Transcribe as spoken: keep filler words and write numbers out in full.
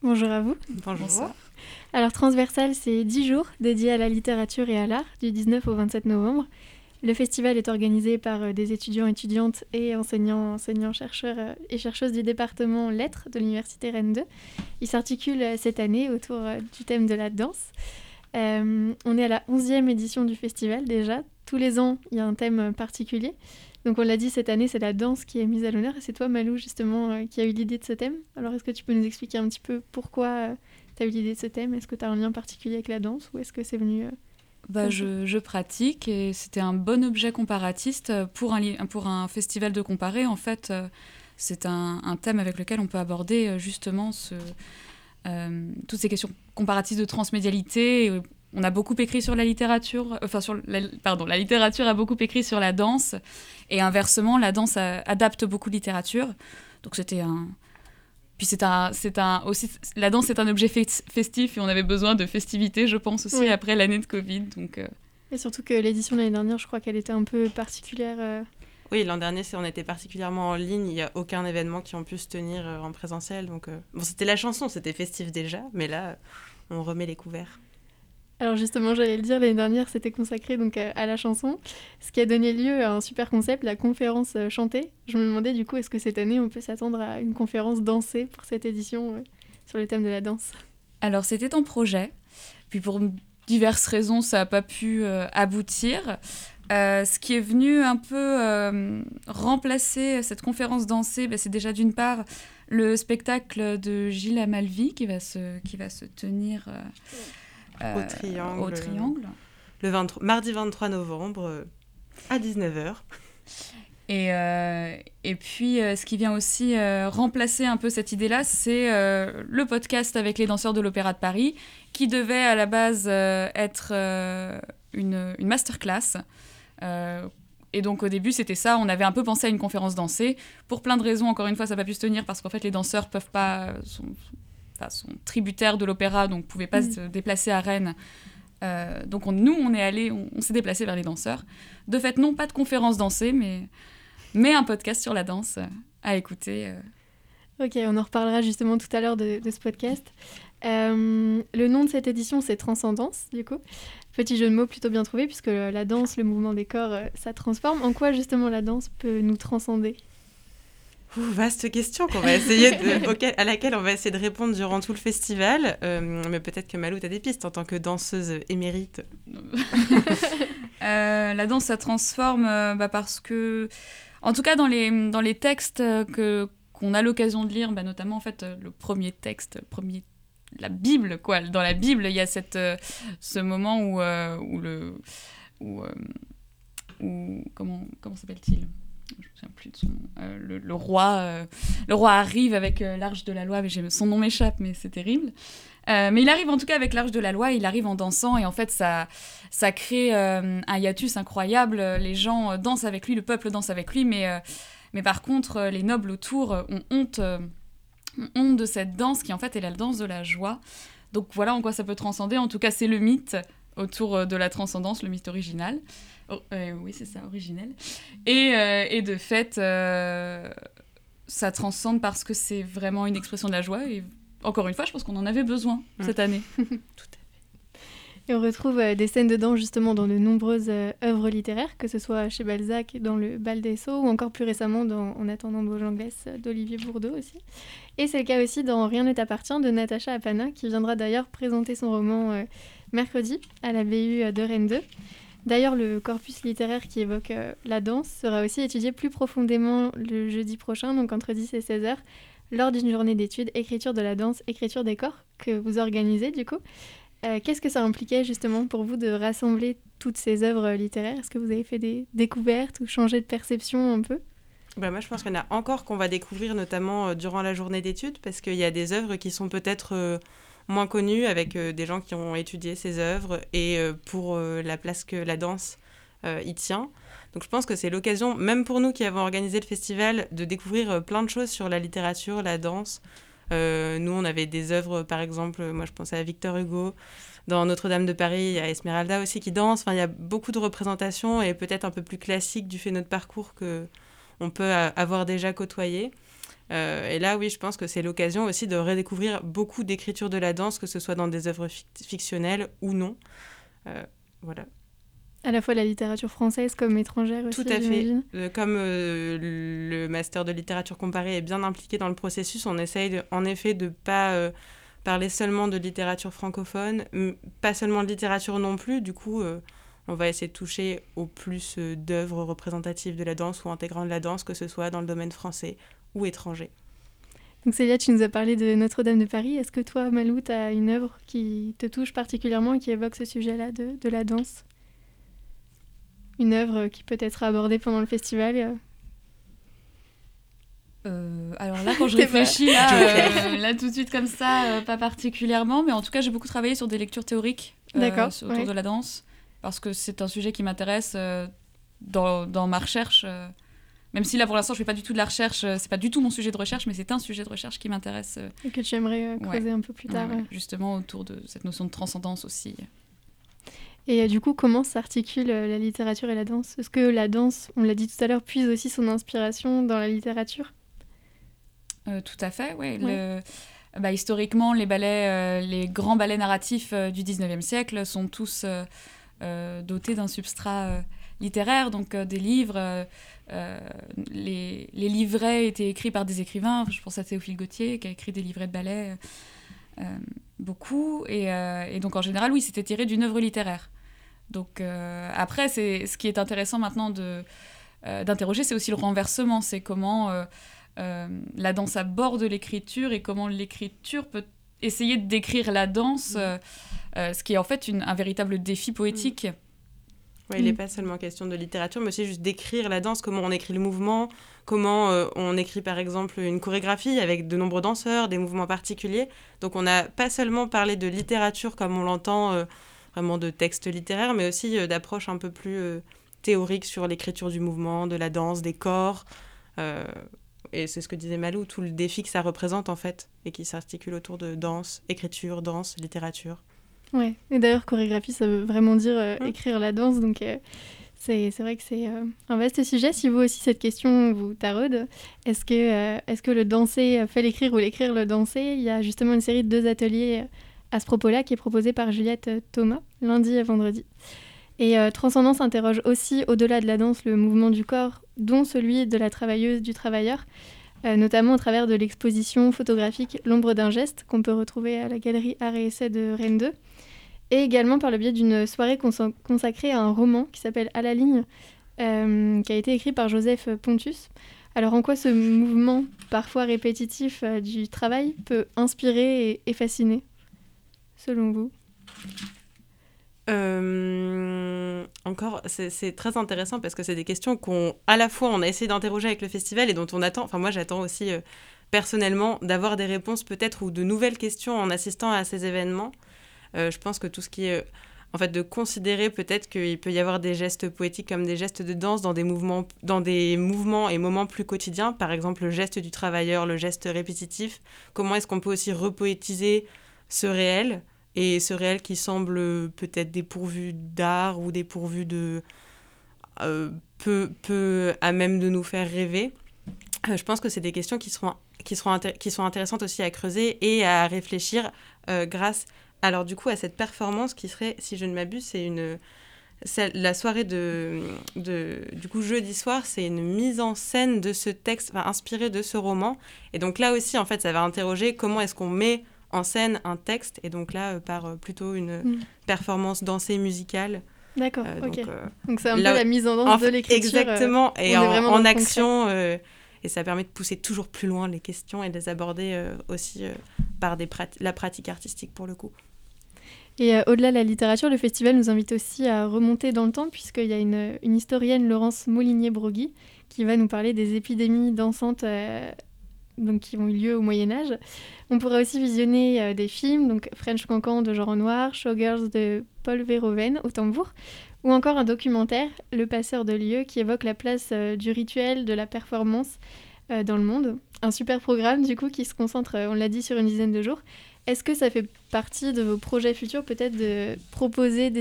Bonjour à vous. Bonjour. Bonsoir. Alors Transversal, c'est dix jours dédiés à la littérature et à l'art, du dix-neuf au vingt-sept novembre. Le festival est organisé par des étudiants, étudiantes et enseignants, enseignants, chercheurs et chercheuses du département Lettres de l'Université Rennes deux. Il s'articule cette année autour du thème de la danse. Euh, on est à la onzième édition du festival déjà. Tous les ans, il y a un thème particulier. Donc on l'a dit, cette année, c'est la danse qui est mise à l'honneur. Et c'est toi, Malou, justement, euh, qui a eu l'idée de ce thème. Alors est-ce que tu peux nous expliquer un petit peu pourquoi euh, tu as eu l'idée de ce thème ? Est-ce que tu as un lien particulier avec la danse ou est-ce que c'est venu... Euh, bah, je, je pratique et c'était un bon objet comparatiste pour un, li- pour un festival de comparé. En fait, euh, c'est un, un thème avec lequel on peut aborder euh, justement ce, euh, toutes ces questions comparatistes de transmédialité. Et on a beaucoup écrit sur la littérature, enfin sur la, pardon, la littérature a beaucoup écrit sur la danse et inversement, la danse a, adapte beaucoup de littérature. Donc c'était un... Puis c'est un, c'est un aussi, la danse est un objet festif et on avait besoin de festivités, je pense, aussi oui. Après l'année de Covid. Donc, euh... Et surtout que l'édition de l'année dernière, je crois qu'elle était un peu particulière. Euh... Oui, l'an dernier, on était particulièrement en ligne. Il n'y a aucun événement qui ont pu se tenir euh, en présentiel. Donc, euh... bon, c'était la chanson, c'était festif déjà, mais là, on remet les couverts. Alors justement, j'allais le dire, l'année dernière, c'était consacré donc à la chanson, ce qui a donné lieu à un super concept, la conférence chantée. Je me demandais du coup, est-ce que cette année, on peut s'attendre à une conférence dansée pour cette édition euh, sur le thème de la danse ? Alors c'était en projet, puis pour diverses raisons, ça n'a pas pu euh, aboutir. Euh, ce qui est venu un peu euh, remplacer cette conférence dansée, bah, c'est déjà d'une part le spectacle de Gilles Amalvi qui va se, qui va se tenir... Euh, Euh, au Triangle, au triangle. Le vingt-trois, mardi vingt-trois novembre euh, à dix-neuf heures. Et, euh, et puis, euh, ce qui vient aussi euh, remplacer un peu cette idée-là, c'est euh, le podcast avec les danseurs de l'Opéra de Paris, qui devait à la base euh, être euh, une, une masterclass. Euh, et donc, au début, c'était ça. On avait un peu pensé à une conférence dansée. Pour plein de raisons, encore une fois, ça n'a pas pu se tenir parce qu'en fait, les danseurs peuvent pas... Sont, Enfin, sont tributaires de l'opéra, donc ne pouvaient pas mmh. se déplacer à Rennes. Euh, donc on, nous, on est allés, on, on s'est déplacés vers les danseurs. De fait, non, pas de conférence dansée, mais, mais un podcast sur la danse à écouter. Euh. Ok, on en reparlera justement tout à l'heure de, de ce podcast. Euh, le nom de cette édition, c'est Transcendance, du coup. Petit jeu de mots plutôt bien trouvé, puisque la danse, le mouvement des corps, ça transforme. En quoi, justement, la danse peut nous transcender ? Ouh, vaste question qu'on va essayer de, auquel, à laquelle on va essayer de répondre durant tout le festival. Euh, mais peut-être que Malou, tu as des pistes en tant que danseuse émérite. euh, la danse, ça transforme euh, bah, parce que... En tout cas, dans les, dans les textes que, qu'on a l'occasion de lire, bah, notamment en fait, le premier texte, le premier, la Bible, quoi. Dans la Bible, il y a cette, euh, ce moment où, euh, où le... Où, euh, où, comment, comment s'appelle-t-il ? Je me souviens plus de son nom. Euh, le, le roi, euh, le roi arrive avec euh, l'arche de la loi. Mais j'ai, son nom m'échappe, mais c'est terrible. Euh, mais il arrive en tout cas avec l'arche de la loi. Il arrive en dansant et en fait ça, ça crée euh, un hiatus incroyable. Les gens dansent avec lui, le peuple danse avec lui, mais euh, mais par contre les nobles autour ont honte, euh, ont honte de cette danse qui en fait est la danse de la joie. Donc voilà en quoi ça peut transcender. En tout cas c'est le mythe autour de la transcendance, le mythe original. Oh, euh, oui, c'est ça, originel. Et, euh, et de fait, euh, ça transcende parce que c'est vraiment une expression de la joie. Et encore une fois, je pense qu'on en avait besoin mmh. cette année. Tout à fait. Et on retrouve euh, des scènes de danse justement dans de nombreuses euh, œuvres littéraires, que ce soit chez Balzac, dans le Bal des Sceaux, ou encore plus récemment dans En attendant Bojangles d'Olivier Bourdeau aussi. Et c'est le cas aussi dans Rien ne t'appartient de Natacha Apana, qui viendra d'ailleurs présenter son roman euh, mercredi à la B U de Rennes deux. D'ailleurs, le corpus littéraire qui évoque euh, la danse sera aussi étudié plus profondément le jeudi prochain, donc entre dix et seize heures, lors d'une journée d'études écriture de la danse, écriture des corps, que vous organisez du coup. Euh, qu'est-ce que ça impliquait justement pour vous de rassembler toutes ces œuvres littéraires ? Est-ce que vous avez fait des découvertes ou changé de perception un peu ? Bah moi, je pense qu'il y en a encore qu'on va découvrir, notamment euh, durant la journée d'études, parce qu'il y a des œuvres qui sont peut-être... Euh, moins connus, avec euh, des gens qui ont étudié ces œuvres et euh, pour euh, la place que la danse euh, y tient. Donc je pense que c'est l'occasion, même pour nous qui avons organisé le festival, de découvrir euh, plein de choses sur la littérature, la danse. Euh, nous, on avait des œuvres, par exemple, moi je pensais à Victor Hugo. Dans Notre-Dame de Paris, il y a Esmeralda aussi qui danse. Enfin, il y a beaucoup de représentations et peut-être un peu plus classiques du fait de notre parcours qu'on peut avoir déjà côtoyé. Euh, et là, oui, je pense que c'est l'occasion aussi de redécouvrir beaucoup d'écriture de la danse, que ce soit dans des œuvres fic- fictionnelles ou non. Euh, voilà. À la fois la littérature française comme étrangère aussi, Tout à fait. j'imagine. Euh, comme euh, le master de littérature comparée est bien impliqué dans le processus, on essaye de, en effet de ne pas euh, parler seulement de littérature francophone, m- pas seulement de littérature non plus. Du coup, euh, on va essayer de toucher au plus euh, d'œuvres représentatives de la danse ou intégrant de la danse, que ce soit dans le domaine français ou étranger. Donc Célia, tu nous as parlé de Notre-Dame de Paris. Est-ce que toi, Malou, tu as une œuvre qui te touche particulièrement et qui évoque ce sujet-là de, de la danse ? Une œuvre qui peut être abordée pendant le festival ? Euh, alors là, quand je T'es réfléchis, là, euh, là tout de suite comme ça, euh, pas particulièrement, mais en tout cas, j'ai beaucoup travaillé sur des lectures théoriques euh, D'accord, sur- autour ouais. de la danse, parce que c'est un sujet qui m'intéresse euh, dans, dans ma recherche. euh, même si là, pour l'instant, je fais pas du tout de la recherche, euh, c'est pas du tout mon sujet de recherche, mais c'est un sujet de recherche qui m'intéresse euh, Et que tu aimerais euh, creuser Ouais. un peu plus tard. ouais, ouais, euh. justement autour de cette notion de transcendance aussi. Et euh, du coup, comment s'articule euh, la littérature et la danse ? Est-ce que la danse, on l'a dit tout à l'heure, puise aussi son inspiration dans la littérature ? Euh, tout à fait, ouais. Ouais. Le, bah, historiquement, les ballets, euh, les grands ballets narratifs euh, du dix-neuvième siècle sont tous euh, euh, dotés d'un substrat euh, littéraire, donc euh, des livres. Euh, euh, les, les livrets étaient écrits par des écrivains. Je pense à Théophile Gautier qui a écrit des livrets de ballets, euh, beaucoup. Et, euh, et donc en général, oui, c'était tiré d'une œuvre littéraire. Donc euh, après, c'est, ce qui est intéressant maintenant de, euh, d'interroger, c'est aussi le renversement. C'est comment euh, euh, la danse aborde l'écriture et comment l'écriture peut essayer de décrire la danse, Mmh. euh, euh, ce qui est en fait une, un véritable défi poétique. Ouais, il n'est Mm. pas seulement question de littérature, mais aussi juste d'écrire la danse, comment on écrit le mouvement, comment euh, on écrit par exemple une chorégraphie avec de nombreux danseurs, des mouvements particuliers. Donc on n'a pas seulement parlé de littérature comme on l'entend, euh, vraiment de textes littéraires, mais aussi euh, d'approches un peu plus euh, théoriques sur l'écriture du mouvement, de la danse, des corps. Euh, et c'est ce que disait Malou, tout le défi que ça représente en fait, et qui s'articule autour de danse, écriture, danse, littérature. Ouais. Et d'ailleurs, chorégraphie, ça veut vraiment dire euh, Mm. écrire la danse. Donc, euh, c'est, c'est vrai que c'est euh, un vaste sujet. Si vous aussi, cette question vous taraude, est-ce que, euh, est-ce que le danser fait l'écrire ou l'écrire le danser ? Il y a justement une série de deux ateliers euh, à ce propos-là qui est proposée par Juliette euh, Thomas, lundi et vendredi. Et euh, Transcendance interroge aussi, au-delà de la danse, le mouvement du corps, dont celui de la travailleuse, du travailleur, euh, notamment au travers de l'exposition photographique L'ombre d'un geste, qu'on peut retrouver à la galerie Art et Essai de Rennes deux, et également par le biais d'une soirée consa- consacrée à un roman qui s'appelle À la ligne, euh, qui a été écrit par Joseph Pontus. Alors en quoi ce mouvement, parfois répétitif, euh, du travail peut inspirer et, et fasciner, selon vous ? Euh, encore, c'est, c'est très intéressant parce que c'est des questions qu'on, à la fois, on a essayé d'interroger avec le festival et dont on attend, enfin moi j'attends aussi euh, personnellement d'avoir des réponses peut-être ou de nouvelles questions en assistant à ces événements. Euh, je pense que tout ce qui est, euh, en fait, de considérer peut-être qu'il peut y avoir des gestes poétiques comme des gestes de danse dans des mouvements, dans des mouvements et moments plus quotidiens, par exemple le geste du travailleur, le geste répétitif. Comment est-ce qu'on peut aussi repoétiser ce réel ? Et ce réel qui semble peut-être dépourvu d'art ou dépourvu de... Euh, peu, peu à même de nous faire rêver. Euh, je pense que c'est des questions qui seront, qui, seront intér- qui sont intéressantes aussi à creuser et à réfléchir euh, grâce, alors du coup, à cette performance qui serait, si je ne m'abuse, c'est une... C'est la soirée de, de... Du coup, jeudi soir, c'est une mise en scène de ce texte, enfin, inspiré de ce roman. Et donc là aussi, en fait, ça va interroger comment est-ce qu'on met en scène un texte, et donc là, euh, par euh, plutôt une Mm. performance dansée musicale. D'accord, Euh, ok. donc, Donc, euh, c'est un là- peu la mise en danse en de fait, l'écriture. exactement, euh, et on est en, vraiment en dans le action, euh, et ça permet de pousser toujours plus loin les questions et de les aborder euh, aussi euh, par des prat- la pratique artistique pour le coup. Et euh, au-delà de la littérature, le festival nous invite aussi à remonter dans le temps, puisqu'il y a une, une historienne, Laurence Molinier-Brogui, qui va nous parler des épidémies dansantes euh, donc, qui ont eu lieu au Moyen-Âge. On pourrait aussi visionner euh, des films, donc French Cancan de Jean Renoir, Showgirls de Paul Verhoeven au tambour, ou encore un documentaire, Le Passeur de lieux, qui évoque la place euh, du rituel, de la performance euh, dans le monde. Un super programme, du coup, qui se concentre, euh, on l'a dit, sur une dizaine de jours. Est-ce que ça fait partie de vos projets futurs, peut-être, de proposer des